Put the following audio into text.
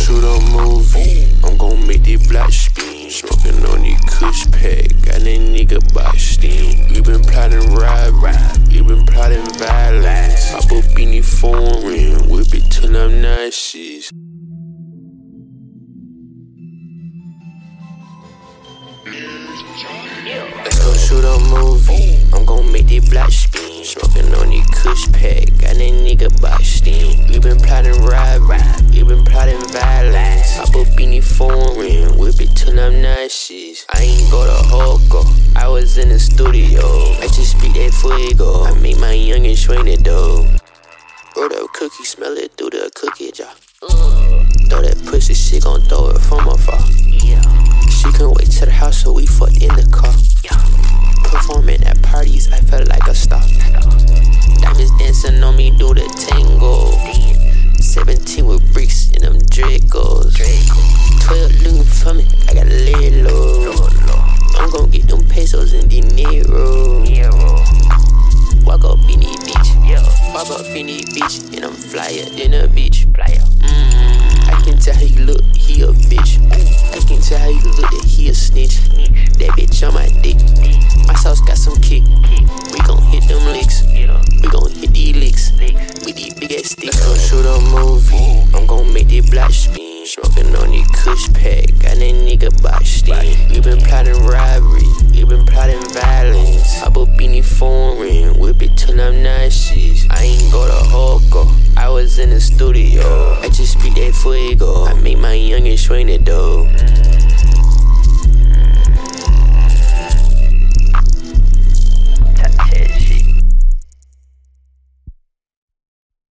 shoot a movie. I'm gon' make the block spin. Smoking on the kush pack. Got that nigga boxed in. We been plotting robbery. We been plotting violence. Pop up in the foreign. Whip it till I'm nauseous. Let's go shoot a movie. I'm gon' make the block spin. Smoking on the kush pack. Got that nigga boxed in. We been plotting robbery. We been plotting violence. Pop up in the foreign. Whip it till I'm nauseous. I ain't go to Hoko. I was in the studio. I just beat that fuego. I made my youngin' swing it though. Roll up cookie, smell it through the cookie jar. Throw that pussy, she gon' throw it from afar. She couldn't wait to the house, so we fucked in the car. Performing at parties, I felt like a star. Diamonds dancing on me, do the tango. 17 with bricks in them Dracos. 12 looking for me, I gotta lay it low. I'm gon' get them pesos in dinero. Walk up in the beach, walk up in the beach, and I'm flyer than a beach. I can tell how you look, he a bitch. I can tell how you look that he a snitch. That bitch on my dick. My sauce got some kick. We gon' hit them licks. We gon' hit these licks. With these big ass sticks. Let's go shoot a movie. I'm gon' make the block spin. Smoking on the kush pack. Got that nigga boxed in. We been plotting robbery. We been plotting violence. Hop up in the foreign. Whip it till I'm nauseous. I ain't go to Hoko. I was in the studio. I just beat that fuego. I made my youngin' swing it though.